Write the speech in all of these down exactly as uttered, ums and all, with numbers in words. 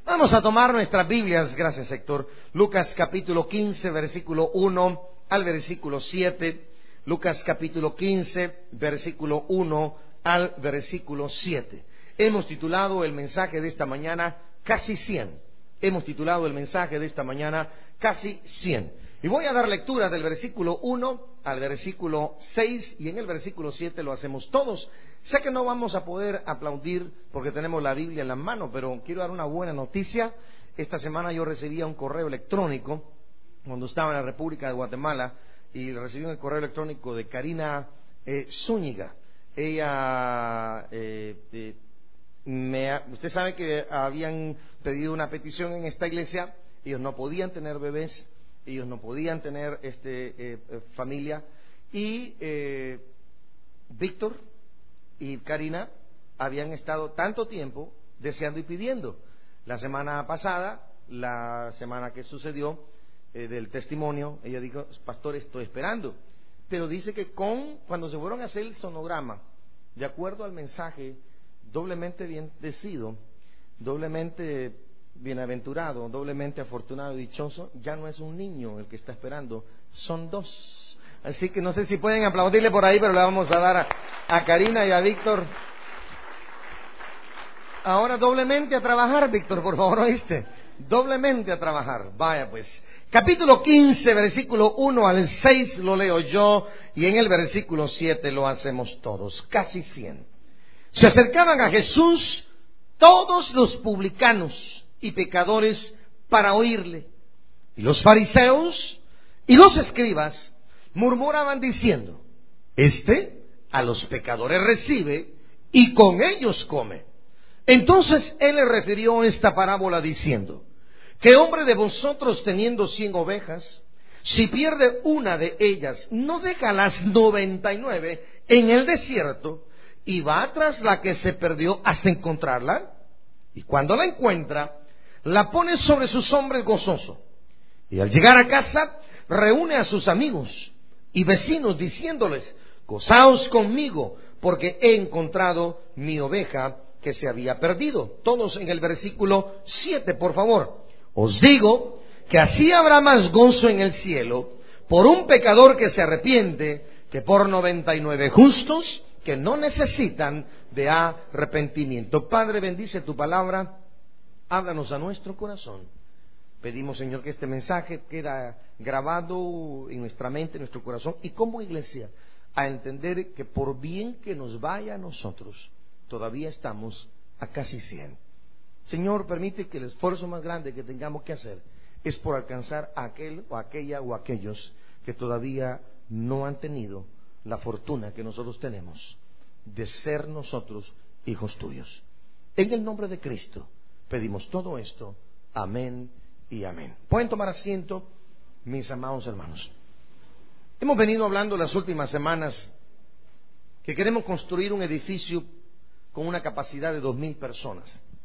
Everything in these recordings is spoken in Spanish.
Vamos a tomar nuestras Biblias, gracias Héctor. Lucas capítulo quince, versículo uno al versículo siete. Lucas capítulo quince, versículo uno al versículo siete. Hemos titulado el mensaje de esta mañana Casi cien. Hemos titulado el mensaje de esta mañana Casi cien. Y voy a dar lectura del versículo uno al versículo seis, y en el versículo siete lo hacemos todos. Sé que no vamos a poder aplaudir porque tenemos la Biblia en la mano, pero quiero dar una buena noticia. Esta semana yo recibía un correo electrónico cuando estaba en la República de Guatemala, y recibí un correo electrónico de Karina eh, Zúñiga. Ella, eh, eh, me ha, usted sabe que habían pedido una petición en esta iglesia. Ellos no podían tener bebés, ellos no podían tener este eh, eh, familia, y eh, Víctor y Karina habían estado tanto tiempo deseando y pidiendo. La semana pasada, la semana que sucedió eh, del testimonio, ella dijo: pastor, estoy esperando. Pero dice que con cuando se fueron a hacer el sonograma, de acuerdo al mensaje, doblemente bendecido, doblemente bienaventurado, doblemente afortunado y dichoso, ya no es un niño el que está esperando, son dos. Así que no sé si pueden aplaudirle por ahí, pero le vamos a dar a, a Karina y a Víctor. Ahora doblemente a trabajar, Víctor, por favor, ¿oíste? Doblemente a trabajar. Vaya pues. Capítulo quince, versículo uno al seis lo leo yo, y en el versículo siete lo hacemos todos. Casi cien. Se acercaban a Jesús todos los publicanos y pecadores para oírle. Y los fariseos y los escribas murmuraban diciendo: Este a los pecadores recibe y con ellos come. Entonces él le refirió esta parábola diciendo: ¿Qué hombre de vosotros, teniendo cien ovejas, si pierde una de ellas, no deja las noventa y nueve en el desierto y va tras la que se perdió hasta encontrarla? Y cuando la encuentra, la pone sobre sus hombros gozoso. Y al llegar a casa, reúne a sus amigos y vecinos diciéndoles: Gozaos conmigo, porque he encontrado mi oveja que se había perdido. Todos en el versículo siete, por favor. Os digo que así habrá más gozo en el cielo por un pecador que se arrepiente que por noventa y nueve justos que no necesitan de arrepentimiento. Padre, bendice tu palabra, háblanos a nuestro corazón. Pedimos, Señor, que este mensaje quede grabado en nuestra mente, en nuestro corazón, y como iglesia, a entender que por bien que nos vaya a nosotros, todavía estamos a casi cien. Señor, permite que el esfuerzo más grande que tengamos que hacer es por alcanzar a aquel o aquella o aquellos que todavía no han tenido la fortuna que nosotros tenemos de ser nosotros hijos tuyos. En el nombre de Cristo pedimos todo esto. Amén y amén. Pueden tomar asiento, mis amados hermanos. Hemos venido hablando las últimas semanas que queremos construir un edificio con una capacidad de dos mil personas.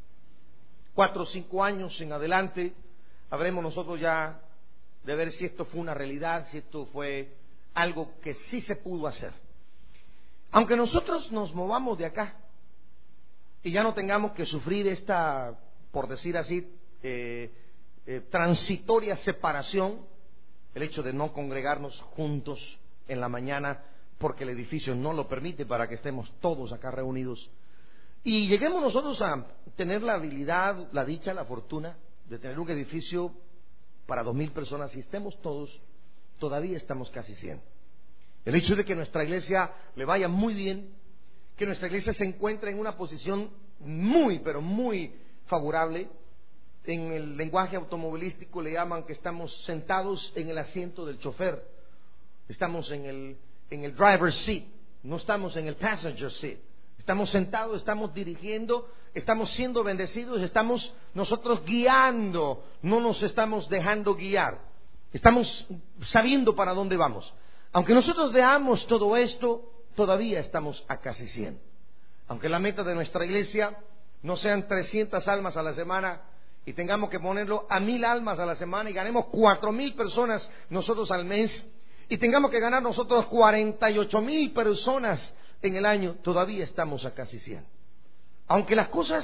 Cuatro o cinco años en adelante habremos nosotros ya de ver si esto fue una realidad, si esto fue algo que sí se pudo hacer. Aunque nosotros nos movamos de acá y ya no tengamos que sufrir esta, por decir así, eh, eh, transitoria separación, el hecho de no congregarnos juntos en la mañana porque el edificio no lo permite para que estemos todos acá reunidos, y lleguemos nosotros a tener la habilidad, la dicha, la fortuna de tener un edificio para dos mil personas y estemos todos, todavía estamos casi cien. El hecho de que nuestra iglesia le vaya muy bien, que nuestra iglesia se encuentre en una posición muy, pero muy favorable. En el lenguaje automovilístico le llaman que estamos sentados en el asiento del chofer, estamos en el, en el driver's seat, no estamos en el passenger seat. Estamos sentados, estamos dirigiendo, estamos siendo bendecidos, estamos nosotros guiando, no nos estamos dejando guiar. Estamos sabiendo para dónde vamos. Aunque nosotros veamos todo esto, todavía estamos a casi cien. Aunque la meta de nuestra iglesia no sean trescientas almas a la semana y tengamos que ponerlo a mil almas a la semana y ganemos cuatro mil personas nosotros al mes y tengamos que ganar nosotros cuarenta y ocho mil personas en el año, todavía estamos a casi cien. Aunque las cosas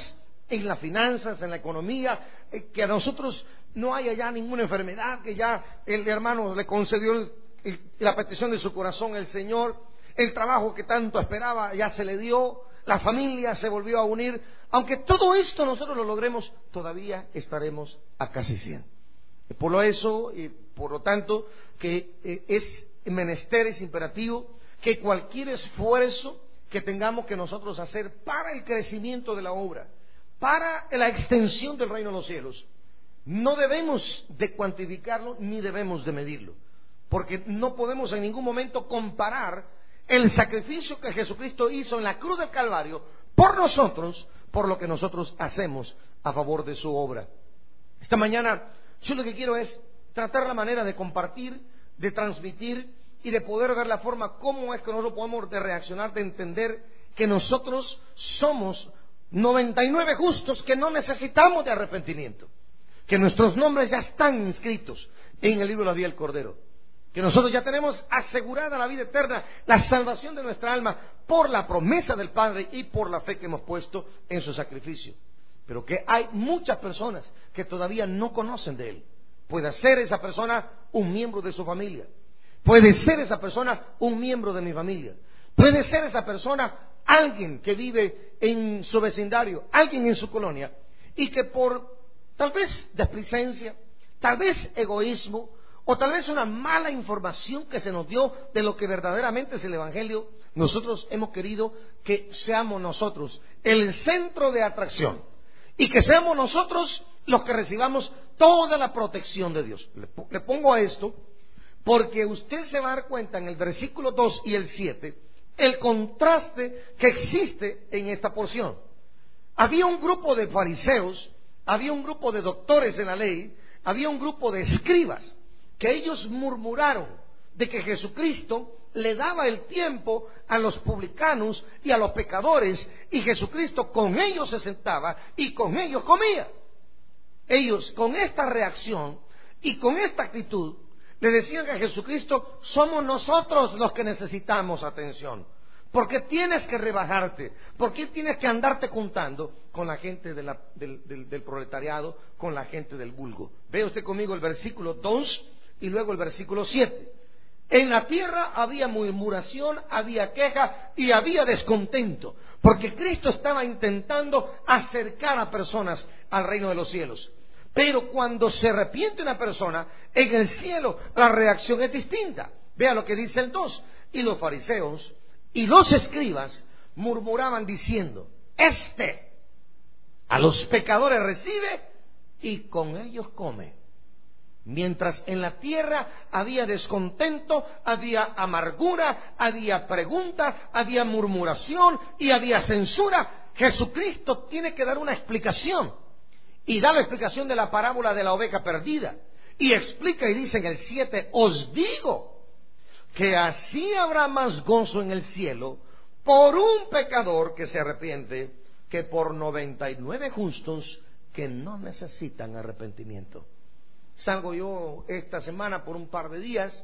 en las finanzas, en la economía, eh, que a nosotros no haya ya ninguna enfermedad, que ya el hermano le concedió el, el, la petición de su corazón el Señor, el trabajo que tanto esperaba ya se le dio, la familia se volvió a unir. Aunque todo esto nosotros lo logremos, todavía estaremos a casi cien. Por lo eso, y por lo tanto, que eh, es menester, es imperativo que cualquier esfuerzo que tengamos que nosotros hacer para el crecimiento de la obra, para la extensión del reino de los cielos, no debemos de cuantificarlo ni debemos de medirlo, porque no podemos en ningún momento comparar el sacrificio que Jesucristo hizo en la cruz del Calvario por nosotros, por lo que nosotros hacemos a favor de su obra. Esta mañana yo lo que quiero es tratar la manera de compartir, de transmitir y de poder ver la forma cómo es que nosotros podemos de reaccionar, de entender que nosotros somos noventa y nueve justos que no necesitamos de arrepentimiento, que nuestros nombres ya están inscritos en el libro de la vida del Cordero, que nosotros ya tenemos asegurada la vida eterna, la salvación de nuestra alma por la promesa del Padre y por la fe que hemos puesto en su sacrificio, pero que hay muchas personas que todavía no conocen de Él. Puede ser esa persona un miembro de su familia, puede ser esa persona un miembro de mi familia, puede ser esa persona alguien que vive en su vecindario, alguien en su colonia, y que por tal vez desplicencia, tal vez egoísmo, o tal vez una mala información que se nos dio de lo que verdaderamente es el Evangelio, nosotros hemos querido que seamos nosotros el centro de atracción y que seamos nosotros los que recibamos toda la protección de Dios. Le pongo a esto porque usted se va a dar cuenta en el versículo dos y el siete el contraste que existe en esta porción. Había un grupo de fariseos, había un grupo de doctores en la ley, había un grupo de escribas, que ellos murmuraron de que Jesucristo le daba el tiempo a los publicanos y a los pecadores, y Jesucristo con ellos se sentaba y con ellos comía. Ellos con esta reacción y con esta actitud le decían a Jesucristo: somos nosotros los que necesitamos atención, porque tienes que rebajarte, porque tienes que andarte juntando con la gente de la, del, del, del proletariado, con la gente del vulgo. Ve usted conmigo el versículo dos y luego el versículo siete. En la tierra había murmuración, había queja y había descontento, porque Cristo estaba intentando acercar a personas al reino de los cielos. Pero cuando se arrepiente una persona, en el cielo la reacción es distinta. Vea lo que dice el dos. Y los fariseos y los escribas murmuraban diciendo: este a los pecadores recibe y con ellos come. Mientras en la tierra había descontento, había amargura, había pregunta, había murmuración y había censura, Jesucristo tiene que dar una explicación. Y da la explicación de la parábola de la oveja perdida. Y explica y dice en el siete: os digo que así habrá más gozo en el cielo por un pecador que se arrepiente que por noventa y nueve justos que no necesitan arrepentimiento. Salgo yo esta semana por un par de días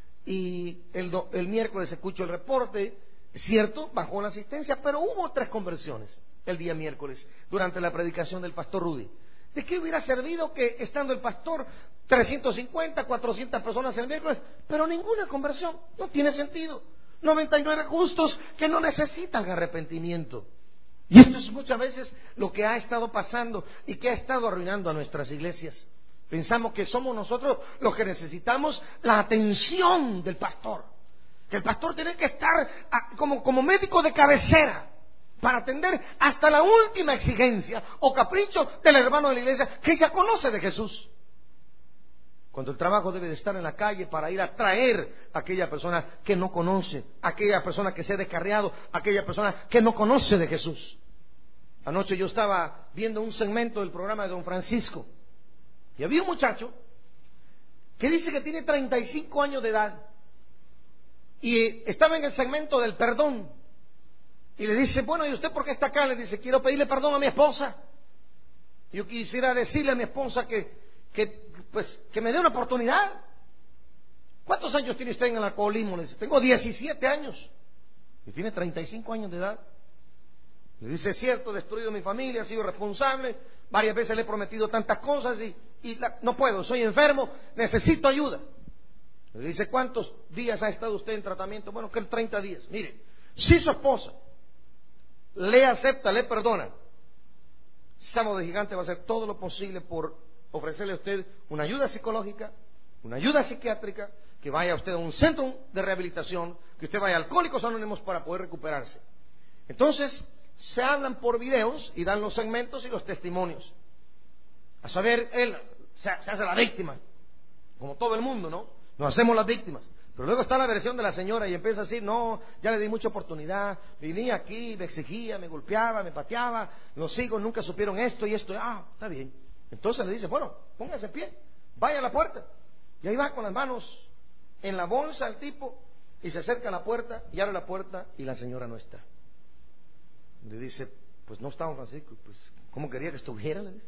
y el, do, el miércoles escucho el reporte. Cierto, bajó la asistencia, pero hubo tres conversiones el día miércoles durante la predicación del pastor Rudy. ¿De qué hubiera servido que estando el pastor trescientos cincuenta, cuatrocientas personas el miércoles, pero ninguna conversión? No tiene sentido. noventa y nueve justos que no necesitan arrepentimiento. Y esto es muchas veces lo que ha estado pasando y que ha estado arruinando a nuestras iglesias. Pensamos que somos nosotros los que necesitamos la atención del pastor, que el pastor tiene que estar a, como, como médico de cabecera para atender hasta la última exigencia o capricho del hermano de la iglesia que ya conoce de Jesús, cuando el trabajo debe de estar en la calle para ir a traer a aquella persona que no conoce, aquella persona que se ha descarriado, aquella persona que no conoce de Jesús. Anoche yo estaba viendo un segmento del programa de don Francisco y había un muchacho que dice que tiene treinta y cinco años de edad y estaba en el segmento del perdón. Y le dice: bueno, ¿y usted por qué está acá? Le dice: quiero pedirle perdón a mi esposa. Yo quisiera decirle a mi esposa que, que, pues, que me dé una oportunidad. ¿Cuántos años tiene usted en el alcoholismo? Le dice: tengo diecisiete años. Y tiene treinta y cinco años de edad. Le dice, es cierto, he destruido mi familia, he sido responsable, varias veces le he prometido tantas cosas y, y la, no puedo, soy enfermo, necesito ayuda. Le dice, ¿cuántos días ha estado usted en tratamiento? Bueno, que treinta días. Mire, si su esposa le acepta, le perdona, Sábado de Gigante va a hacer todo lo posible por ofrecerle a usted una ayuda psicológica, una ayuda psiquiátrica, que vaya usted a un centro de rehabilitación, que usted vaya a Alcohólicos Anónimos para poder recuperarse. Entonces, se hablan por videos y dan los segmentos y los testimonios. A saber, él se, se hace la víctima, como todo el mundo, ¿no? Nos hacemos las víctimas. Pero luego está la versión de la señora y empieza a decir, no, ya le di mucha oportunidad, venía aquí, me exigía, me golpeaba, me pateaba, los hijos nunca supieron esto y esto. Ah, está bien. Entonces le dice, bueno, póngase en pie, vaya a la puerta. Y ahí va con las manos en la bolsa el tipo y se acerca a la puerta y abre la puerta y la señora no está. Le dice, pues no está, don Francisco. Pues, ¿cómo quería que estuviera? Le dice.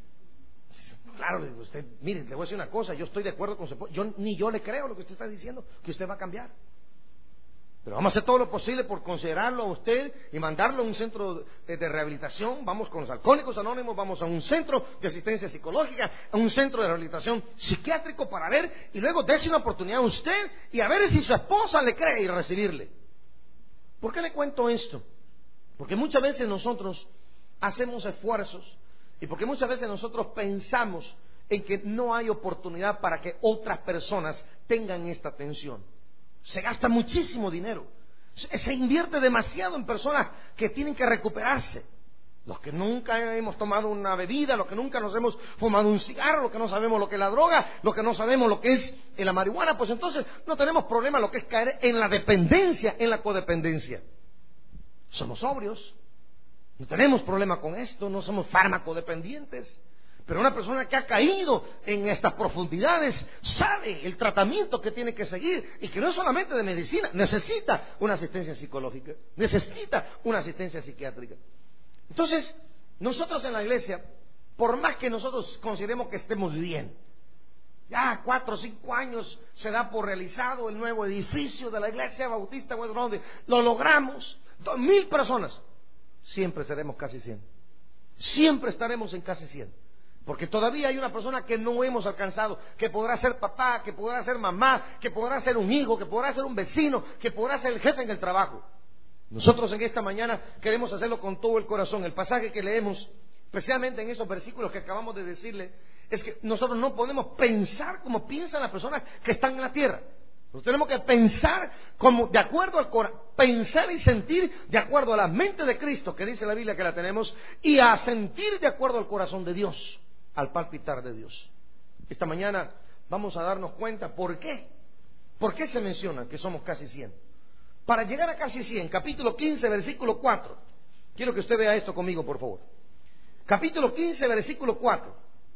Claro, le digo, usted, mire, le voy a decir una cosa, yo estoy de acuerdo con su esposa, yo ni yo le creo lo que usted está diciendo, que usted va a cambiar. Pero vamos a hacer todo lo posible por considerarlo a usted y mandarlo a un centro de, de rehabilitación. Vamos con los Alcohólicos Anónimos, vamos a un centro de asistencia psicológica, a un centro de rehabilitación psiquiátrico para ver, y luego dése una oportunidad a usted y a ver si su esposa le cree y recibirle. ¿Por qué le cuento esto? Porque muchas veces nosotros hacemos esfuerzos y porque muchas veces nosotros pensamos en que no hay oportunidad para que otras personas tengan esta atención. Se gasta muchísimo dinero, se, se invierte demasiado en personas que tienen que recuperarse. Los que nunca hemos tomado una bebida, los que nunca nos hemos fumado un cigarro, los que no sabemos lo que es la droga, los que no sabemos lo que es la marihuana, pues entonces no tenemos problema lo que es caer en la dependencia, en la codependencia. Somos sobrios, no tenemos problema con esto, no somos fármacodependientes. Pero una persona que ha caído en estas profundidades sabe el tratamiento que tiene que seguir y que no es solamente de medicina, necesita una asistencia psicológica, necesita una asistencia psiquiátrica. Entonces, nosotros en la iglesia, por más que nosotros consideremos que estemos bien, ya cuatro o cinco años se da por realizado el nuevo edificio de la iglesia bautista West Road, lo logramos, dos mil personas, siempre seremos casi cien, siempre estaremos en casi cien, porque todavía hay una persona que no hemos alcanzado, que podrá ser papá, que podrá ser mamá, que podrá ser un hijo, que podrá ser un vecino, que podrá ser el jefe en el trabajo. Nosotros en esta mañana queremos hacerlo con todo el corazón. El pasaje que leemos, especialmente en esos versículos que acabamos de decirle, es que nosotros no podemos pensar como piensan las personas que están en la tierra. Nosotros tenemos que pensar como de acuerdo al corazón, pensar y sentir de acuerdo a la mente de Cristo, que dice la Biblia que la tenemos, y a sentir de acuerdo al corazón de Dios, al palpitar de Dios. Esta mañana vamos a darnos cuenta por qué. ¿Por qué se menciona que somos casi cien? Para llegar a casi cien, capítulo quince, versículo cuatro. Quiero que usted vea esto conmigo, por favor. Capítulo quince, versículo cuatro.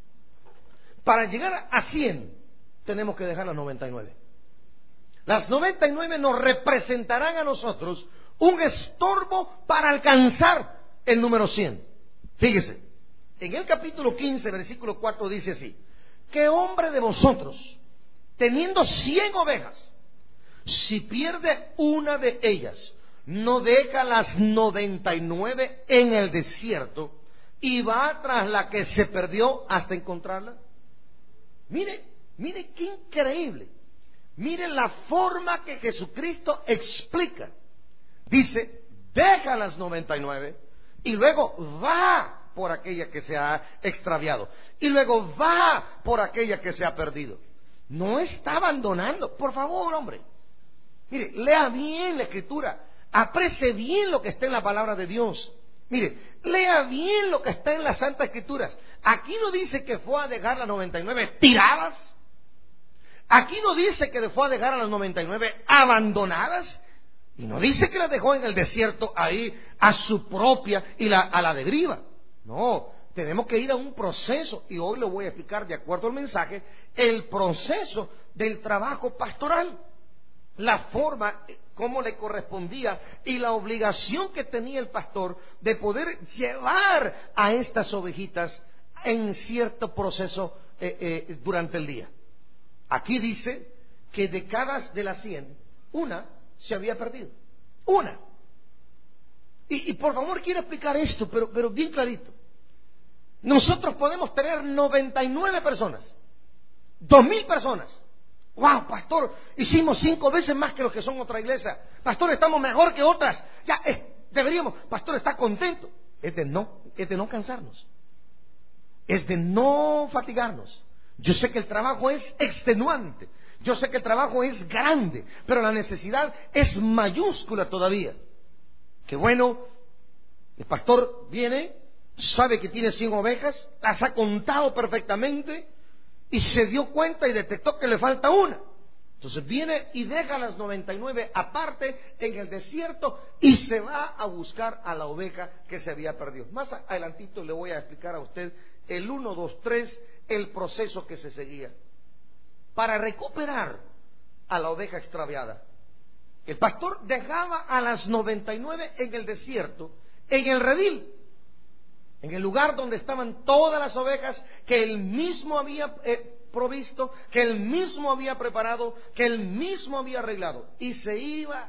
Para llegar a cien, tenemos que dejar las noventa y nueve. Las noventa y nueve nos representarán a nosotros un estorbo para alcanzar el número cien. Fíjese, en el capítulo quince, versículo cuatro dice así: ¿qué hombre de vosotros, teniendo cien ovejas, si pierde una de ellas, no deja las noventa y nueve en el desierto y va tras la que se perdió hasta encontrarla? Mire, mire qué increíble. Mire la forma que Jesucristo explica. Dice, deja las noventa y nueve y luego va por aquella que se ha extraviado y luego va por aquella que se ha perdido. No está abandonando. Por favor, hombre, mire, lea bien la Escritura, aprecie bien lo que está en la palabra de Dios. Mire, lea bien lo que está en las Santas Escrituras. Aquí no dice que fue a dejar las noventa y nueve tiradas. Aquí no dice que fue a dejar a las noventa y nueve abandonadas. Y no dice que las dejó en el desierto ahí a su propia y la, a la deriva. No, tenemos que ir a un proceso. Y hoy lo voy a explicar de acuerdo al mensaje, el proceso del trabajo pastoral. La forma como le correspondía y la obligación que tenía el pastor de poder llevar a estas ovejitas en cierto proceso eh, eh, durante el día. Aquí dice que de cada de las cien, una se había perdido. Una. Y, y por favor quiero explicar esto, pero, pero bien clarito. Nosotros podemos tener noventa y nueve personas, dos mil personas. Wow, pastor, hicimos cinco veces más que los que son otra iglesia. Pastor, estamos mejor que otras. Ya, es, deberíamos. Pastor, está contento. Es de no, es de no cansarnos. Es de no fatigarnos. Yo sé que el trabajo es extenuante. Yo sé que el trabajo es grande, pero la necesidad es mayúscula todavía. Qué bueno, el pastor viene, sabe que tiene cien ovejas, las ha contado perfectamente y se dio cuenta y detectó que le falta una. Entonces viene y deja las noventa y nueve aparte en el desierto y se va a buscar a la oveja que se había perdido. Más adelantito le voy a explicar a usted el uno, dos, tres, el proceso que se seguía para recuperar a la oveja extraviada. El pastor dejaba a las noventa y nueve en el desierto, en el redil, en el lugar donde estaban todas las ovejas que él mismo había eh, provisto, que él mismo había preparado, que él mismo había arreglado. Y se iba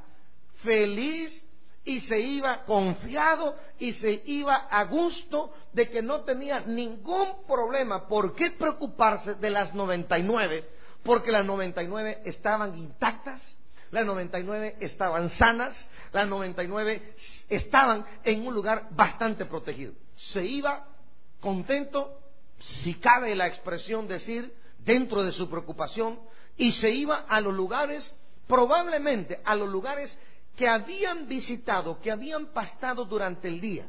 feliz, y se iba confiado, y se iba a gusto de que no tenía ningún problema. ¿Por qué preocuparse de las noventa y nueve? Porque las noventa y nueve estaban intactas, las noventa y nueve estaban sanas, las noventa y nueve estaban en un lugar bastante protegido. Se iba contento, si cabe la expresión decir, dentro de su preocupación, y se iba a los lugares, probablemente a los lugares que habían visitado, que habían pastado durante el día.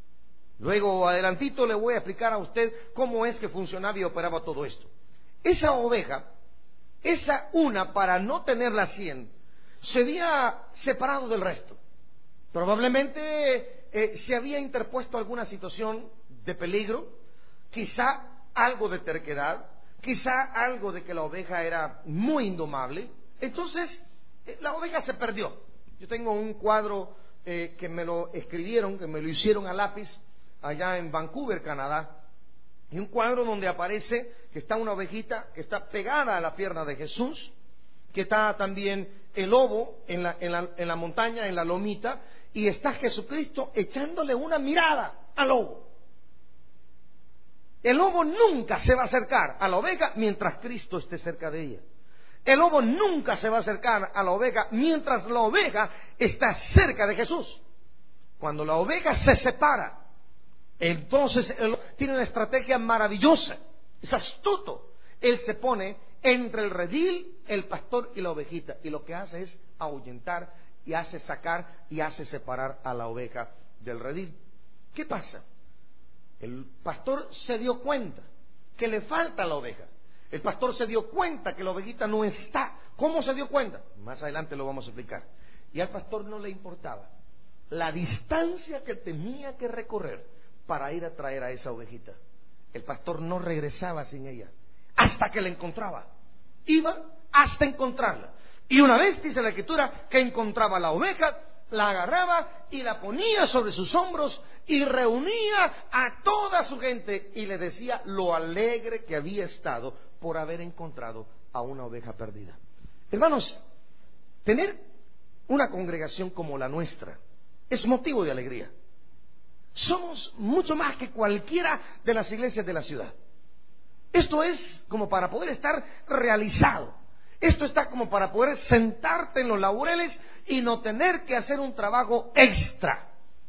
Luego, adelantito, le voy a explicar a usted cómo es que funcionaba y operaba todo esto. Esa oveja, esa una, para no tenerla cien, se había separado del resto. Probablemente eh, se había interpuesto alguna situación de peligro, quizá algo de terquedad, quizá algo de que la oveja era muy indomable. Entonces, eh, la oveja se perdió. Yo tengo un cuadro eh, que me lo escribieron, que me lo hicieron a lápiz allá en Vancouver, Canadá. Y un cuadro donde aparece que está una ovejita que está pegada a la pierna de Jesús, que está también el lobo en la, en la, en la montaña, en la lomita, y está Jesucristo echándole una mirada al lobo. El lobo nunca se va a acercar a la oveja mientras Cristo esté cerca de ella. El lobo nunca se va a acercar a la oveja mientras la oveja está cerca de Jesús. Cuando la oveja se separa, entonces él tiene una estrategia maravillosa, es astuto. Él se pone entre el redil, el pastor y la ovejita, y lo que hace es ahuyentar y hace sacar y hace separar a la oveja del redil. ¿Qué pasa? El pastor se dio cuenta que le falta a la oveja. El pastor se dio cuenta que la ovejita no está. ¿Cómo se dio cuenta? Más adelante lo vamos a explicar. Y al pastor no le importaba la distancia que tenía que recorrer para ir a traer a esa ovejita. El pastor no regresaba sin ella hasta que la encontraba. Iba hasta encontrarla. Y una vez dice la escritura que encontraba la oveja, la agarraba y la ponía sobre sus hombros y reunía a toda su gente y le decía lo alegre que había estado por haber encontrado a una oveja perdida. Hermanos, tener una congregación como la nuestra es motivo de alegría. Somos mucho más que cualquiera de las iglesias de la ciudad. Esto es como para poder estar realizado. Esto está como para poder sentarte en los laureles y no tener que hacer un trabajo extra.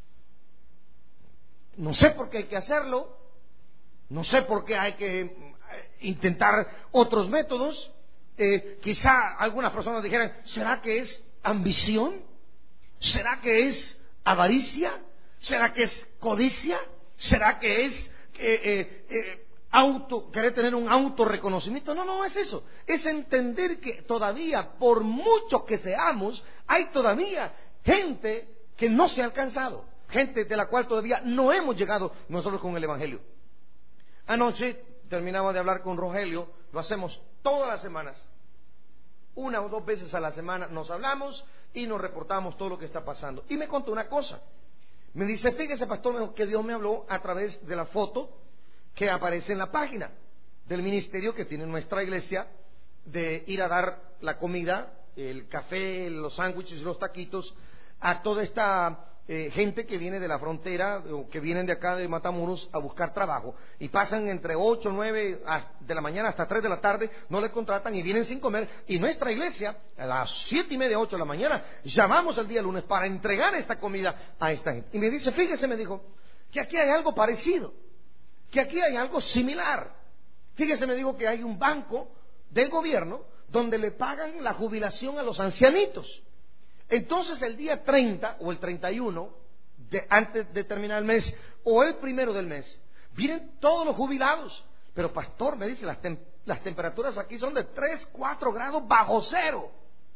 No sé por qué hay que hacerlo, no sé por qué hay que intentar otros métodos. Eh, quizá algunas personas dijeran, ¿será que es ambición? ¿Será que es avaricia? ¿Será que es codicia? ¿Será que es eh, eh, eh, auto, querer tener un autorreconocimiento? No, no es eso. Es entender que todavía, por mucho que seamos, hay todavía gente que no se ha alcanzado, gente de la cual todavía no hemos llegado nosotros con el Evangelio. Anoche terminaba de hablar con Rogelio, lo hacemos todas las semanas, una o dos veces a la semana nos hablamos y nos reportamos todo lo que está pasando. Y me contó una cosa. Me dice, fíjese, pastor, que Dios me habló a través de la foto que aparece en la página del ministerio que tiene nuestra iglesia, de ir a dar la comida, el café, los sándwiches y los taquitos a toda esta eh, gente que viene de la frontera o que vienen de acá de Matamoros a buscar trabajo y pasan entre ocho, nueve de la mañana hasta tres de la tarde, no les contratan y vienen sin comer. Y nuestra iglesia, a las siete y media, ocho de la mañana, llamamos el día lunes para entregar esta comida a esta gente. Y me dice, fíjese, me dijo, que aquí hay algo parecido, que aquí hay algo similar. Fíjese, me dijo que hay un banco del gobierno donde le pagan la jubilación a los ancianitos. Entonces el día treinta o el treinta y uno, de, antes de terminar el mes, o el primero del mes, vienen todos los jubilados. Pero pastor, me dice, las, tem las temperaturas aquí son de tres, cuatro grados bajo cero.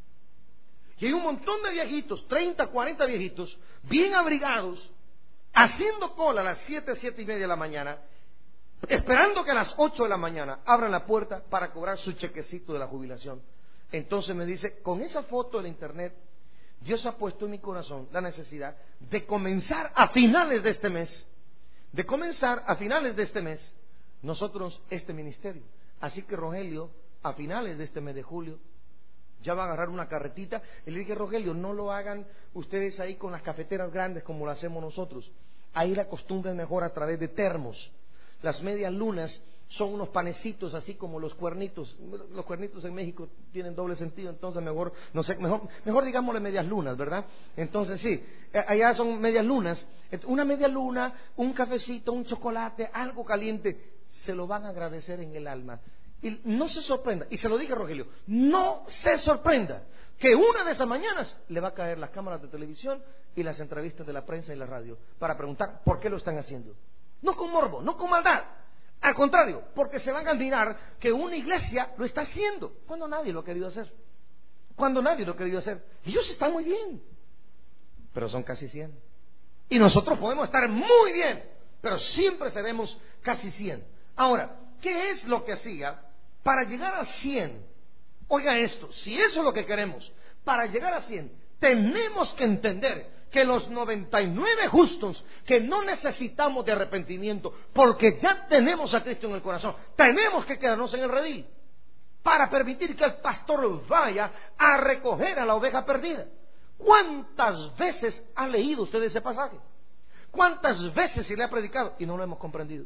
Y hay un montón de viejitos, treinta, cuarenta viejitos, bien abrigados, haciendo cola a las siete, siete y media de la mañana, esperando que a las ocho de la mañana abran la puerta para cobrar su chequecito de la jubilación. Entonces me dice, con esa foto de internet, Dios ha puesto en mi corazón la necesidad de comenzar a finales de este mes, de comenzar a finales de este mes, nosotros este ministerio. Así que Rogelio, a finales de este mes de julio, ya va a agarrar una carretita. Y le dije, Rogelio, no lo hagan ustedes ahí con las cafeteras grandes como lo hacemos nosotros. Ahí la costumbre es mejor a través de termos. Las medias lunas son unos panecitos así como los cuernitos. Los cuernitos en México tienen doble sentido, entonces mejor, no sé, mejor, mejor digámosle medias lunas, ¿verdad? Entonces sí, allá son medias lunas. Una media luna, un cafecito, un chocolate, algo caliente, se lo van a agradecer en el alma. Y no se sorprenda, y se lo dije a Rogelio, no se sorprenda que una de esas mañanas le va a caer las cámaras de televisión y las entrevistas de la prensa y la radio para preguntar por qué lo están haciendo. No con morbo, no con maldad. Al contrario, porque se van a admirar que una iglesia lo está haciendo cuando nadie lo ha querido hacer. Cuando nadie lo ha querido hacer. Ellos están muy bien, pero son casi cien. Y nosotros podemos estar muy bien, pero siempre seremos casi cien. Ahora, ¿qué es lo que hacía para llegar a cien? Oiga esto, si eso es lo que queremos, para llegar a cien, tenemos que entender que los noventa y nueve justos, que no necesitamos de arrepentimiento, porque ya tenemos a Cristo en el corazón, tenemos que quedarnos en el redil, para permitir que el pastor vaya a recoger a la oveja perdida. ¿Cuántas veces ha leído usted ese pasaje? ¿Cuántas veces se le ha predicado y no lo hemos comprendido?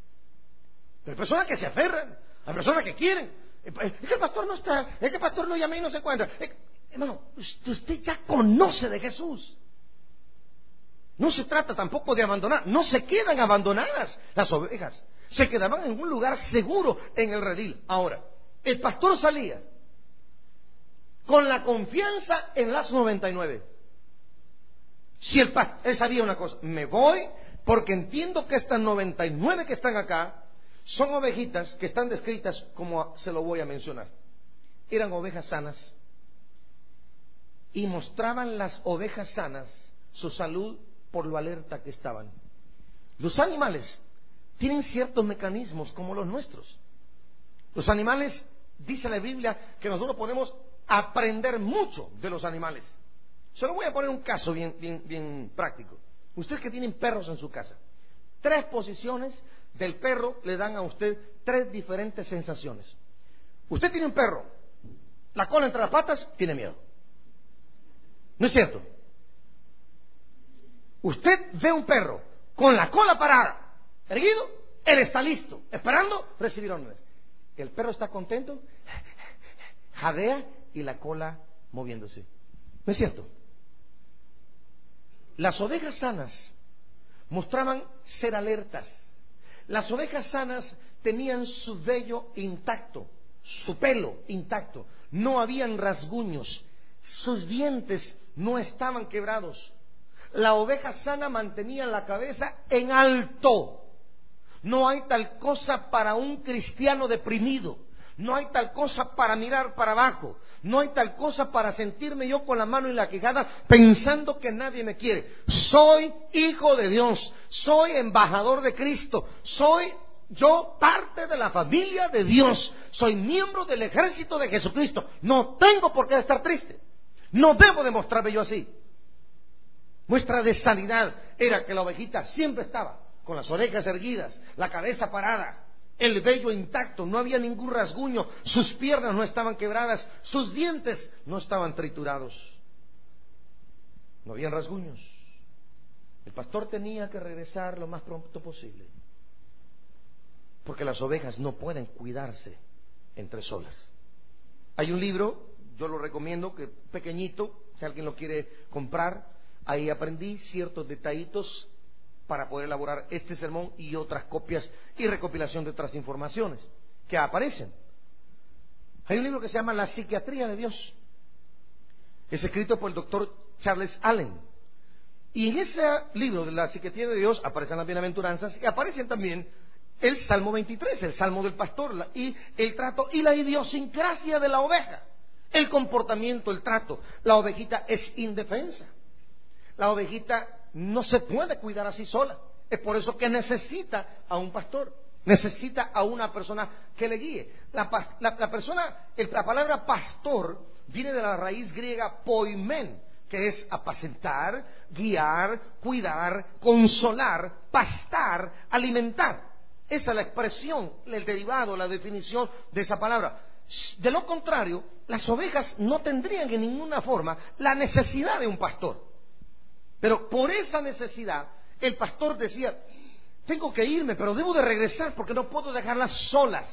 Pero hay personas que se aferran, hay personas que quieren. Es que el pastor no está, es que el pastor no llama y no se encuentra. Hermano, usted ya conoce de Jesús. No se trata tampoco de abandonar, no se quedan abandonadas las ovejas, se quedaban en un lugar seguro en el redil. Ahora, el pastor salía con la confianza en las noventa y nueve. Si el pastor, él sabía una cosa, me voy porque entiendo que estas noventa y nueve que están acá son ovejitas que están descritas como se lo voy a mencionar. Eran ovejas sanas y mostraban las ovejas sanas su salud por lo alerta que estaban. Los animales tienen ciertos mecanismos como los nuestros. Los animales, dice la Biblia, que nosotros podemos aprender mucho de los animales. Solo voy a poner un caso bien, bien, bien práctico. Ustedes que tienen perros en su casa, tres posiciones del perro le dan a usted tres diferentes sensaciones. Usted tiene un perro, la cola entre las patas, tiene miedo. ¿No es cierto? Usted ve un perro con la cola parada, erguido, él está listo, esperando recibir órdenes. El perro está contento, jadea y la cola moviéndose. ¿No es cierto? Las ovejas sanas mostraban ser alertas. Las ovejas sanas tenían su vello intacto, su pelo intacto, no habían rasguños, sus dientes no estaban quebrados. La oveja sana mantenía la cabeza en alto. No hay tal cosa para un cristiano deprimido. No hay tal cosa para mirar para abajo. No hay tal cosa para sentirme yo con la mano en la quijada pensando que nadie me quiere. Soy hijo de Dios. Soy embajador de Cristo. Soy yo parte de la familia de Dios. Soy miembro del ejército de Jesucristo. No tengo por qué estar triste. No debo demostrarme yo así. Muestra de sanidad era que la ovejita siempre estaba con las orejas erguidas, la cabeza parada, el vello intacto, no había ningún rasguño, sus piernas no estaban quebradas, sus dientes no estaban triturados, no habían rasguños. El pastor tenía que regresar lo más pronto posible, porque las ovejas no pueden cuidarse entre solas. Hay un libro, yo lo recomiendo, que pequeñito, si alguien lo quiere comprar. Ahí aprendí ciertos detallitos para poder elaborar este sermón y otras copias y recopilación de otras informaciones que aparecen. Hay un libro que se llama La Psiquiatría de Dios. Es escrito por el doctor Charles Allen. Y en ese libro de La Psiquiatría de Dios aparecen las bienaventuranzas y aparecen también el Salmo veintitrés, el Salmo del pastor, la, y el trato y la idiosincrasia de la oveja, el comportamiento, el trato. La ovejita es indefensa. La ovejita no se puede cuidar así sola. Es por eso que necesita a un pastor, necesita a una persona que le guíe. La, la, la persona, el, la palabra pastor viene de la raíz griega poimen, que es apacentar, guiar, cuidar, consolar, pastar, alimentar. Esa es la expresión, el derivado, la definición de esa palabra. De lo contrario, las ovejas no tendrían en ninguna forma la necesidad de un pastor. Pero por esa necesidad, el pastor decía, tengo que irme, pero debo de regresar porque no puedo dejarlas solas.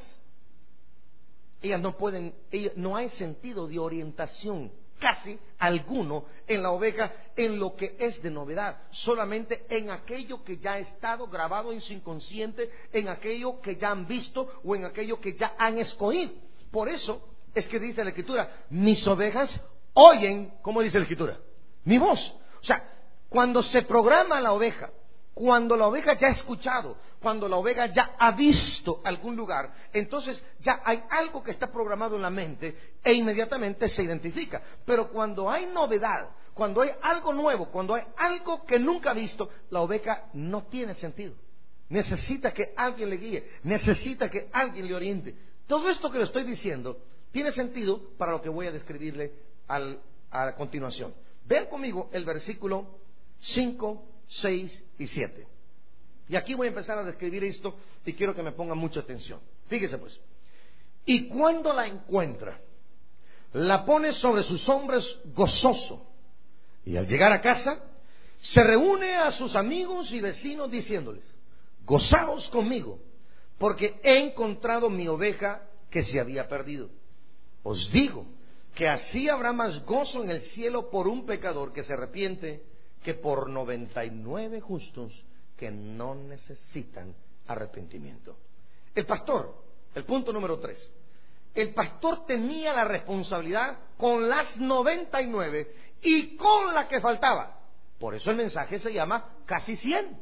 Ellas no pueden, ellas, no hay sentido de orientación casi alguno en la oveja en lo que es de novedad, solamente en aquello que ya ha estado grabado en su inconsciente, en aquello que ya han visto o en aquello que ya han escogido. Por eso es que dice la Escritura, mis ovejas oyen, ¿cómo dice la Escritura? Mi voz. O sea, cuando se programa la oveja, cuando la oveja ya ha escuchado, cuando la oveja ya ha visto algún lugar, entonces ya hay algo que está programado en la mente e inmediatamente se identifica. Pero cuando hay novedad, cuando hay algo nuevo, cuando hay algo que nunca ha visto, la oveja no tiene sentido. Necesita que alguien le guíe, necesita que alguien le oriente. Todo esto que le estoy diciendo tiene sentido para lo que voy a describirle al, a continuación. Vean conmigo el versículo cinco, seis y siete. Y aquí voy a empezar a describir esto y quiero que me pongan mucha atención. Fíjese pues. Y cuando la encuentra, la pone sobre sus hombros gozoso. Y al llegar a casa, se reúne a sus amigos y vecinos diciéndoles, gozaos conmigo, porque he encontrado mi oveja que se había perdido. Os digo que así habrá más gozo en el cielo por un pecador que se arrepiente que por noventa y nueve justos que no necesitan arrepentimiento. El pastor, el punto número tres, el pastor tenía la responsabilidad con las noventa y nueve y con la que faltaba. Por eso el mensaje se llama casi cien.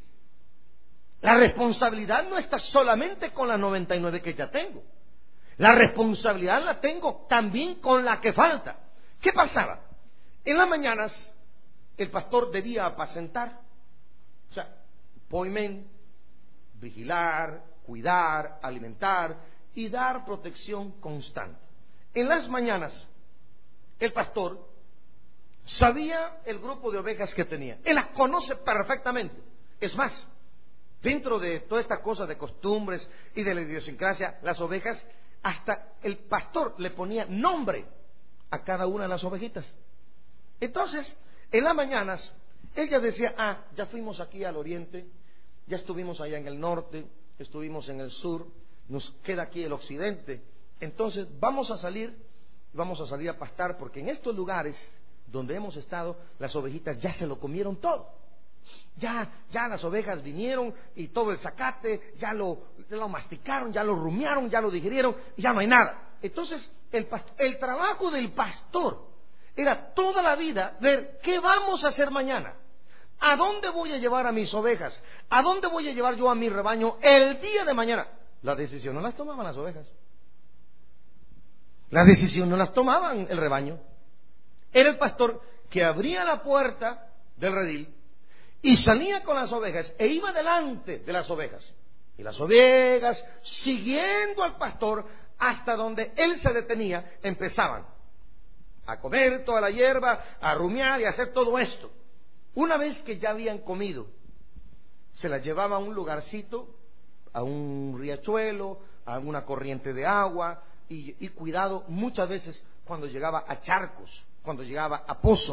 La responsabilidad no está solamente con las noventa y nueve que ya tengo. La responsabilidad la tengo también con la que falta. ¿Qué pasaba? En las mañanas el pastor debía apacentar, o sea, poimen, vigilar, cuidar, alimentar y dar protección constante. En las mañanas el pastor sabía el grupo de ovejas que tenía. Él las conoce perfectamente. Es más, dentro de toda esta cosa de costumbres y de la idiosincrasia, las ovejas, hasta el pastor le ponía nombre a cada una de las ovejitas. Entonces, en las mañanas, ella decía, ah, ya fuimos aquí al oriente, ya estuvimos allá en el norte, estuvimos en el sur, nos queda aquí el occidente. Entonces, vamos a salir, vamos a salir a pastar, porque en estos lugares donde hemos estado, las ovejitas ya se lo comieron todo. Ya, ya las ovejas vinieron y todo el zacate, ya lo, ya lo masticaron, ya lo rumiaron, ya lo digirieron, y ya no hay nada. Entonces, el, el trabajo del pastor era toda la vida ver qué vamos a hacer mañana, a dónde voy a llevar a mis ovejas, a dónde voy a llevar yo a mi rebaño el día de mañana. La decisión no las tomaban las ovejas, la decisión no las tomaban el rebaño. Era el pastor que abría la puerta del redil y salía con las ovejas e iba delante de las ovejas, y las ovejas, siguiendo al pastor hasta donde él se detenía, empezaban a comer toda la hierba, a rumiar y a hacer todo esto. Una vez que ya habían comido, se las llevaba a un lugarcito, a un riachuelo, a una corriente de agua, y, y cuidado muchas veces cuando llegaba a charcos, cuando llegaba a pozos,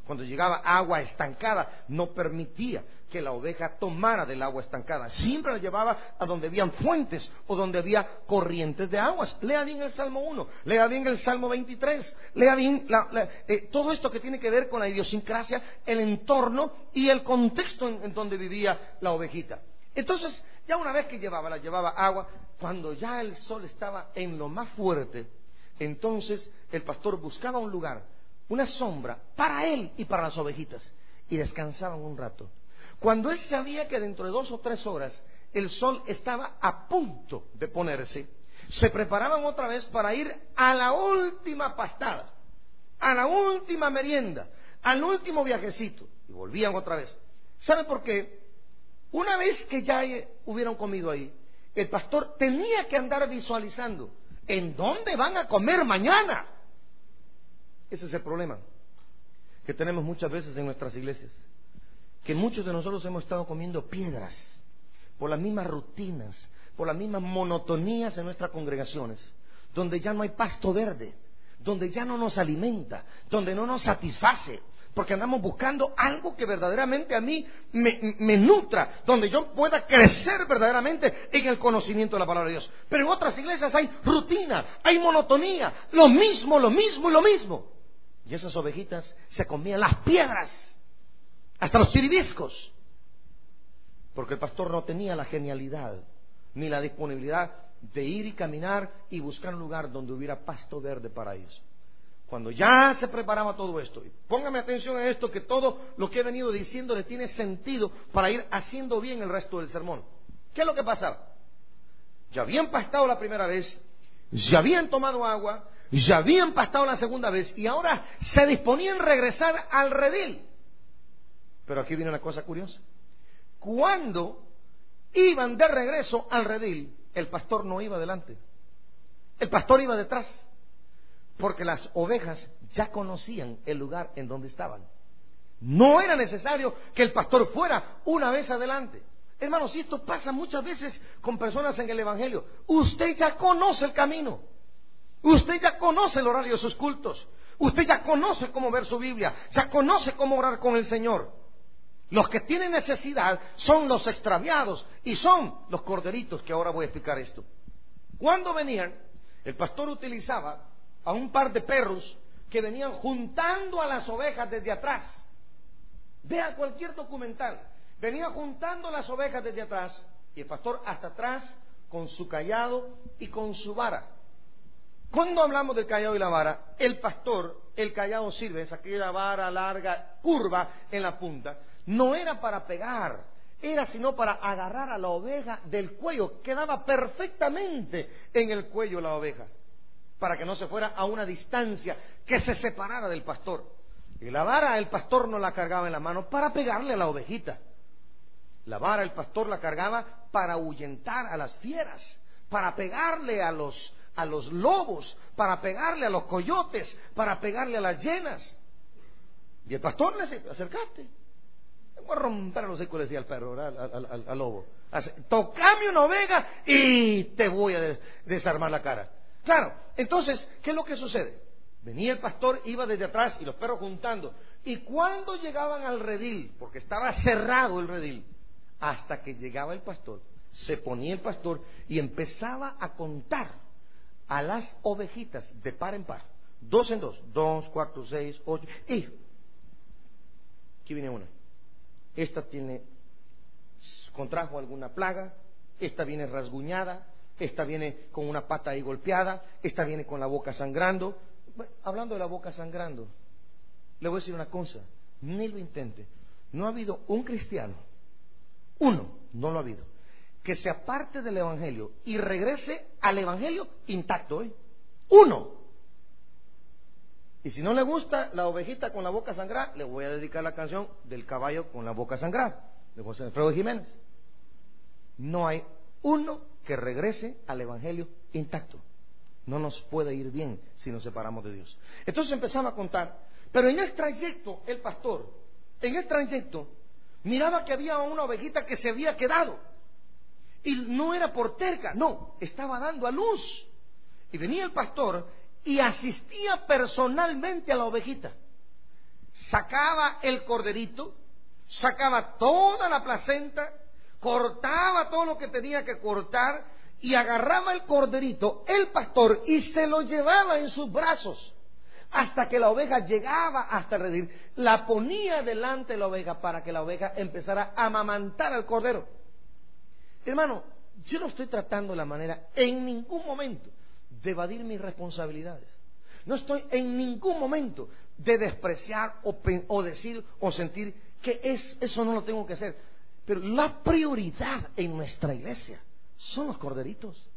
Cuando llegaba agua estancada, no permitía que la oveja tomara del agua estancada. Siempre la llevaba a donde habían fuentes o donde había corrientes de aguas. Lea bien el Salmo uno, lea bien el Salmo veintitrés, lea bien la, la, eh, todo esto que tiene que ver con la idiosincrasia, el entorno y el contexto en, en donde vivía la ovejita. Entonces, ya una vez que llevaba, la llevaba agua, cuando ya el sol estaba en lo más fuerte, entonces el pastor buscaba un lugar, una sombra para él y para las ovejitas, y descansaban un rato. Cuando él sabía que dentro de dos o tres horas el sol estaba a punto de ponerse, se preparaban otra vez para ir a la última pastada, a la última merienda, al último viajecito, y volvían otra vez. ¿Sabe por qué? Una vez que ya hubieran comido ahí, el pastor tenía que andar visualizando ¿en dónde van a comer mañana? Ese es el problema que tenemos muchas veces en nuestras iglesias, que muchos de nosotros hemos estado comiendo piedras por las mismas rutinas, por las mismas monotonías en nuestras congregaciones, donde ya no hay pasto verde, donde ya no nos alimenta, donde no nos satisface, porque andamos buscando algo que verdaderamente a mí me, me nutra, donde yo pueda crecer verdaderamente en el conocimiento de la palabra de Dios. Pero en otras iglesias hay rutina, hay monotonía, lo mismo, lo mismo y lo mismo. Y esas ovejitas se comían las piedras, hasta los chiribiscos, porque el pastor no tenía la genialidad ni la disponibilidad de ir y caminar y buscar un lugar donde hubiera pasto verde para ellos. Cuando ya se preparaba todo esto, y póngame atención a esto, que todo lo que he venido diciéndole tiene sentido para ir haciendo bien el resto del sermón. ¿Qué es lo que pasaba? Ya habían pastado la primera vez, ya habían tomado agua, ya habían pastado la segunda vez, y ahora se disponían a regresar al redil. Pero aquí viene una cosa curiosa. Cuando iban de regreso al redil, el pastor no iba adelante, el pastor iba detrás, porque las ovejas ya conocían el lugar en donde estaban. No era necesario que el pastor fuera una vez adelante. Hermanos, y esto pasa muchas veces con personas en el Evangelio. Usted ya conoce el camino, usted ya conoce el horario de sus cultos, usted ya conoce cómo ver su Biblia, ya conoce cómo orar con el Señor. Los que tienen necesidad son los extraviados y son los corderitos, que ahora voy a explicar esto. Cuando venían, el pastor utilizaba a un par de perros que venían juntando a las ovejas desde atrás. Vea cualquier documental, venía juntando las ovejas desde atrás, y el pastor hasta atrás con su cayado y con su vara. Cuando hablamos del cayado y la vara, el pastor, el cayado sirve, es aquella vara larga, curva en la punta, no era para pegar, era sino para agarrar a la oveja del cuello. Quedaba perfectamente en el cuello la oveja, para que no se fuera a una distancia que se separara del pastor. Y la vara el pastor no la cargaba en la mano para pegarle a la ovejita. La vara el pastor la cargaba para ahuyentar a las fieras, para pegarle a los, a los lobos, para pegarle a los coyotes, para pegarle a las hienas. Y el pastor le decía: acercate, voy a romper los hocicos, le decía al perro, al, al, al, al lobo, tocame una oveja y te voy a des- desarmar la cara. Claro, entonces, ¿qué es lo que sucede? Venía el pastor, iba desde atrás y los perros juntando. Y cuando llegaban al redil, porque estaba cerrado el redil, hasta que llegaba el pastor, se ponía el pastor y empezaba a contar a las ovejitas de par en par, dos en dos, dos, cuatro, seis, ocho, y aquí viene una. Esta tiene, contrajo alguna plaga, esta viene rasguñada, esta viene con una pata ahí golpeada, esta viene con la boca sangrando. Bueno, hablando de la boca sangrando, le voy a decir una cosa, ni lo intente. No ha habido un cristiano, uno, no lo ha habido, que se aparte del Evangelio y regrese al Evangelio intacto, ¿eh? Uno. Y si no le gusta la ovejita con la boca sangrada, le voy a dedicar la canción del caballo con la boca sangrada, de José Alfredo Jiménez. No hay uno que regrese al Evangelio intacto. No nos puede ir bien si nos separamos de Dios. Entonces empezaba a contar, pero en el trayecto, el pastor, en el trayecto, miraba que había una ovejita que se había quedado. Y no era por terca, no, estaba dando a luz. Y venía el pastor y asistía personalmente a la ovejita. sacaba el corderito, sacaba toda la placenta, cortaba todo lo que tenía que cortar y agarraba el corderito, el pastor, y se lo llevaba en sus brazos hasta que la oveja llegaba hasta el redil. La ponía delante de la oveja para que la oveja empezara a amamantar al cordero. Hermano, yo no estoy tratando de la manera en ningún momento de evadir mis responsabilidades. No estoy en ningún momento de despreciar o, o decir o sentir que es, eso no lo tengo que hacer. Pero la prioridad en nuestra iglesia son los corderitos.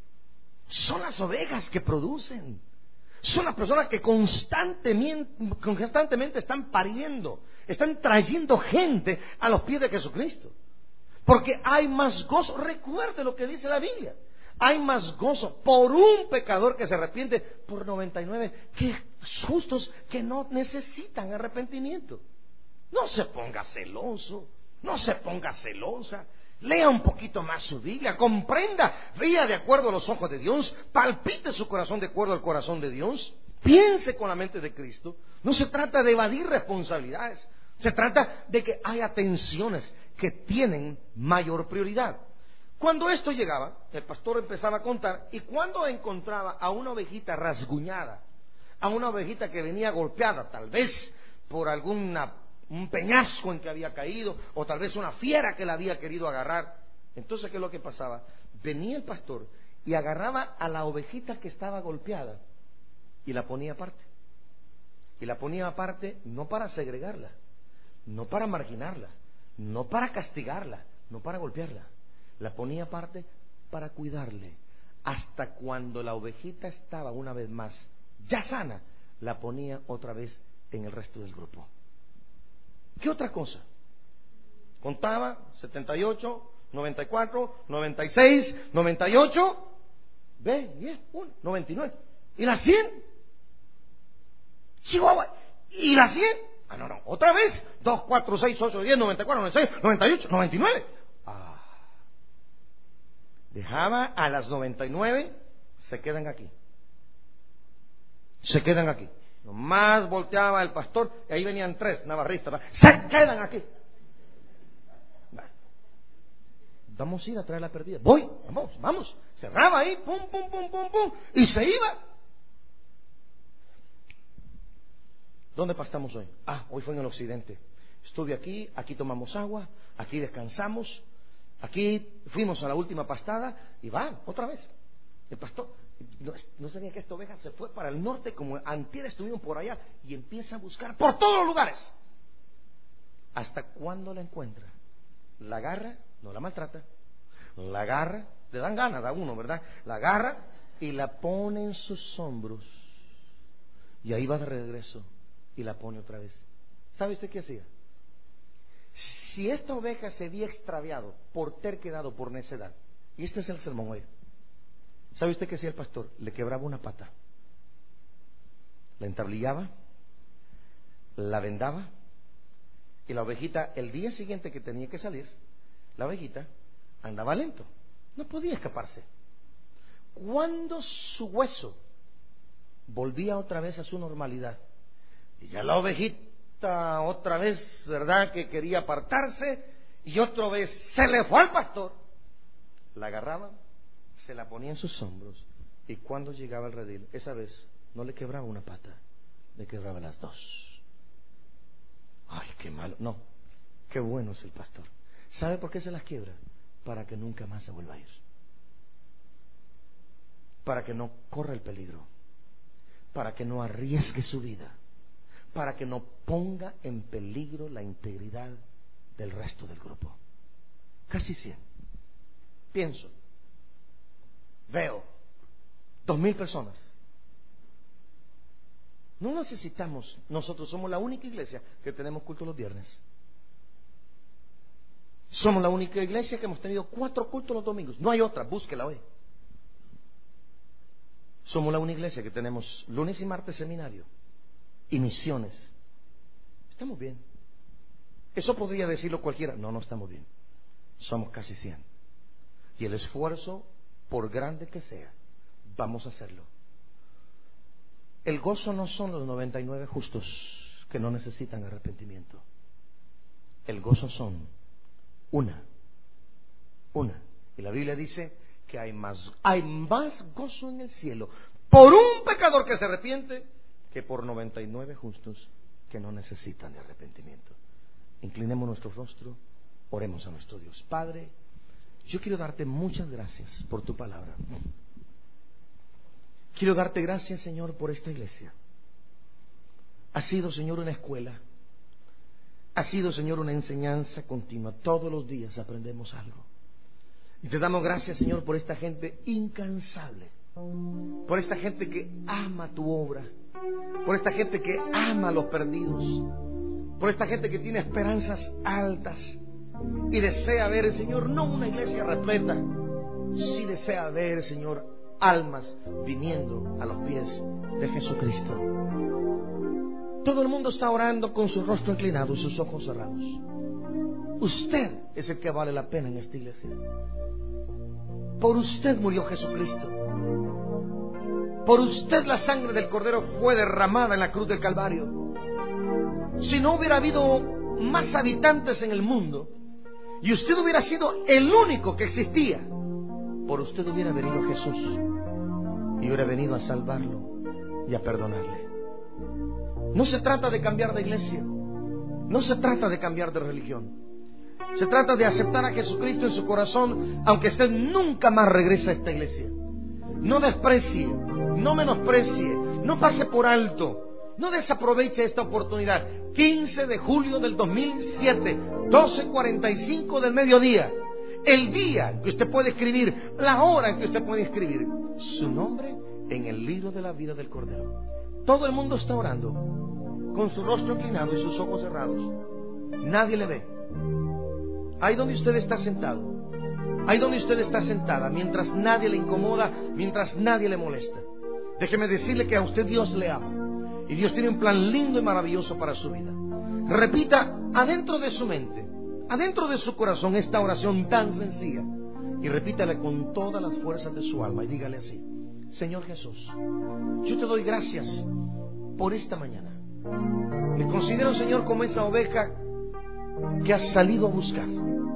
Son las ovejas que producen. Son las personas que constantemente, constantemente están pariendo, están trayendo gente a los pies de Jesucristo. Porque hay más gozo. Recuerde lo que dice la Biblia. Hay más gozo por un pecador que se arrepiente por noventa y nueve que justos que no necesitan arrepentimiento. No se ponga celoso, no se ponga celosa. Lea un poquito más su Biblia, comprenda, vea de acuerdo a los ojos de Dios, palpite su corazón de acuerdo al corazón de Dios, piense con la mente de Cristo. No se trata de evadir responsabilidades, se trata de que haya tensiones que tienen mayor prioridad. Cuando esto llegaba, el pastor empezaba a contar, y cuando encontraba a una ovejita rasguñada, a una ovejita que venía golpeada, tal vez por alguna un peñasco en que había caído, o tal vez una fiera que la había querido agarrar, entonces ¿qué es lo que pasaba? Venía el pastor y agarraba a la ovejita que estaba golpeada y la ponía aparte. Y la ponía aparte no para segregarla, no para marginarla, no para castigarla, no para golpearla. La ponía aparte para cuidarle. Hasta cuando la ovejita estaba una vez más ya sana, la ponía otra vez en el resto del grupo. ¿Qué otra cosa? Contaba setenta y ocho, noventa y cuatro, noventa y seis, noventa y ocho, ve, diez, uno, noventa y nueve. ¿Y la cien? Chihuahua. ¿Y la cien? Ah, no, no. Otra vez. dos, cuatro, seis, ocho, diez, noventa y cuatro, noventa y seis, noventa y ocho, noventa y nueve. Ah. Dejaba a las noventa y nueve, se quedan aquí. Se quedan aquí. Nomás volteaba el pastor y ahí venían tres navarristas, ¿verdad? Se quedan aquí. Bueno, vamos a ir a traer la perdida. Voy, vamos, vamos. Cerraba ahí, pum, pum, pum, pum, pum, y se iba. ¿Dónde pastamos hoy? Ah, hoy fue en el occidente. Estuve aquí, aquí tomamos agua, aquí descansamos, aquí fuimos a la última pastada y va, otra vez. El pastor no, no sabía que esta oveja se fue para el norte, como antier estuvieron por allá, y empieza a buscar por todos los lugares. ¿Hasta cuándo la encuentra? La agarra, no la maltrata, la agarra, le dan ganas a uno, ¿verdad? La agarra y la pone en sus hombros, y ahí va de regreso y la pone otra vez. ¿Sabe usted qué hacía? Si esta oveja se había extraviado por terquedad o por necedad, y este es el sermón hoy, ¿sabe usted qué hacía el pastor? Le quebraba una pata, la entablillaba, la vendaba, y la ovejita, el día siguiente que tenía que salir, la ovejita andaba lento, no podía escaparse. Cuando su hueso volvía otra vez a su normalidad, y ya la ovejita otra vez, ¿verdad?, que quería apartarse, y otra vez se le fue al pastor, la agarraba, se la ponía en sus hombros, y cuando llegaba al redil, esa vez no le quebraba una pata, le quebraba las dos. Ay, qué malo. No, qué bueno es el pastor. ¿Sabe por qué se las quiebra? Para que nunca más se vuelva a ir, para que no corra el peligro, para que no arriesgue su vida, para que no ponga en peligro la integridad del resto del grupo. Casi cien. Pienso, veo, dos mil personas. No necesitamos, nosotros somos la única iglesia que tenemos culto los viernes. Somos la única iglesia que hemos tenido cuatro cultos los domingos. No hay otra, búsquela hoy. Somos la única iglesia que tenemos lunes y martes seminario y misiones. Estamos bien. Eso podría decirlo cualquiera. No, no estamos bien. Somos casi cien. Y el esfuerzo, por grande que sea, vamos a hacerlo. El gozo no son los noventa y nueve justos que no necesitan arrepentimiento. El gozo son una, una. Y la Biblia dice que hay más, hay más gozo en el cielo por un pecador que se arrepiente que por noventa y nueve justos que no necesitan de arrepentimiento. Inclinemos nuestro rostro, oremos a nuestro Dios. Padre, yo quiero darte muchas gracias por tu palabra. Quiero darte gracias, Señor, por esta iglesia. Ha sido, Señor, una escuela. Ha sido, Señor, una enseñanza continua. Todos los días aprendemos algo. Y te damos gracias, Señor, por esta gente incansable. Por esta gente que ama tu obra. Por esta gente que ama a los perdidos. Por esta gente que tiene esperanzas altas. Y desea ver, Señor, no una iglesia repleta. Sí desea ver, Señor, almas viniendo a los pies de Jesucristo. Todo el mundo está orando con su rostro inclinado y sus ojos cerrados. Usted es el que vale la pena en esta iglesia. Por usted murió Jesucristo. Por usted la sangre del Cordero fue derramada en la cruz del Calvario. Si no hubiera habido más habitantes en el mundo y usted hubiera sido el único que existía, por usted hubiera venido Jesús y hubiera venido a salvarlo y a perdonarle. No se trata de cambiar de iglesia. No se trata de cambiar de religión. Se trata de aceptar a Jesucristo en su corazón, aunque usted nunca más regrese a esta iglesia. No desprecie, no menosprecie, no pase por alto, no desaproveche esta oportunidad. quince de julio del dos mil siete, doce cuarenta y cinco del mediodía. El día en que usted puede escribir, la hora en que usted puede escribir su nombre en el libro de la vida del Cordero. Todo el mundo está orando con su rostro inclinado y sus ojos cerrados. Nadie le ve. Ahí donde usted está sentado, ahí donde usted está sentada, mientras nadie le incomoda, mientras nadie le molesta, déjeme decirle que a usted Dios le ama y Dios tiene un plan lindo y maravilloso para su vida. Repita adentro de su mente, adentro de su corazón, esta oración tan sencilla y repítala con todas las fuerzas de su alma y dígale así: Señor Jesús, yo te doy gracias por esta mañana. Me considero, Señor, como esa oveja que has salido a buscar.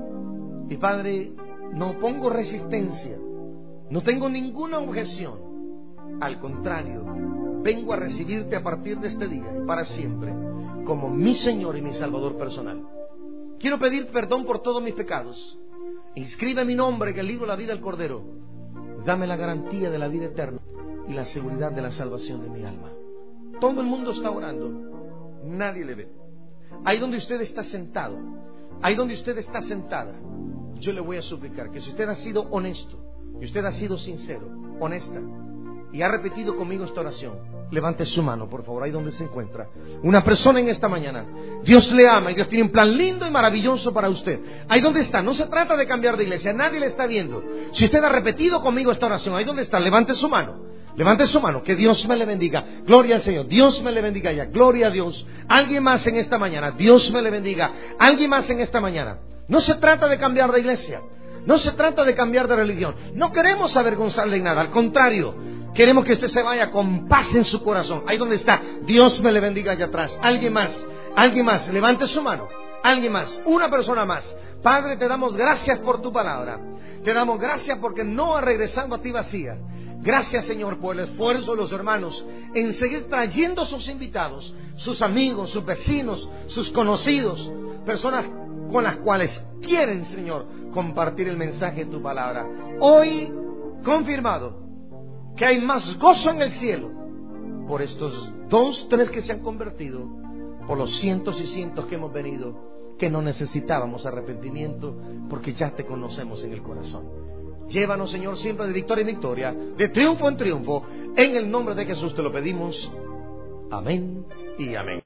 Y Padre, no pongo resistencia, no tengo ninguna objeción. Al contrario, vengo a recibirte a partir de este día y para siempre como mi Señor y mi Salvador personal. Quiero pedir perdón por todos mis pecados. Inscribe mi nombre en el libro de la vida del Cordero. Dame la garantía de la vida eterna y la seguridad de la salvación de mi alma. Todo el mundo está orando, nadie le ve. Ahí donde usted está sentado, ahí donde usted está sentada, yo le voy a suplicar que si usted ha sido honesto, y usted ha sido sincero, honesta, y ha repetido conmigo esta oración, levante su mano, por favor, ahí donde se encuentra. Una persona en esta mañana, Dios le ama y Dios tiene un plan lindo y maravilloso para usted. Ahí donde está, no se trata de cambiar de iglesia, nadie le está viendo. Si usted ha repetido conmigo esta oración, ahí donde está, levante su mano. Levante su mano, que Dios me le bendiga. Gloria al Señor, Dios me le bendiga ya. Gloria a Dios. Alguien más en esta mañana, Dios me le bendiga. Alguien más en esta mañana. No se trata de cambiar de iglesia, no se trata de cambiar de religión. No queremos avergonzarle en nada, al contrario, queremos que usted se vaya con paz en su corazón. Ahí donde está, Dios me le bendiga allá atrás. Alguien más, alguien más, levante su mano. Alguien más, una persona más. Padre, te damos gracias por tu palabra. Te damos gracias porque no ha regresado a ti vacía. Gracias, Señor, por el esfuerzo de los hermanos en seguir trayendo a sus invitados, sus amigos, sus vecinos, sus conocidos, personas con las cuales quieren, Señor, compartir el mensaje de tu palabra. Hoy, confirmado, que hay más gozo en el cielo por estos dos, tres que se han convertido, por los cientos y cientos que hemos venido, que no necesitábamos arrepentimiento porque ya te conocemos en el corazón. Llévanos, Señor, siempre de victoria en victoria, de triunfo en triunfo. En el nombre de Jesús te lo pedimos. Amén y amén.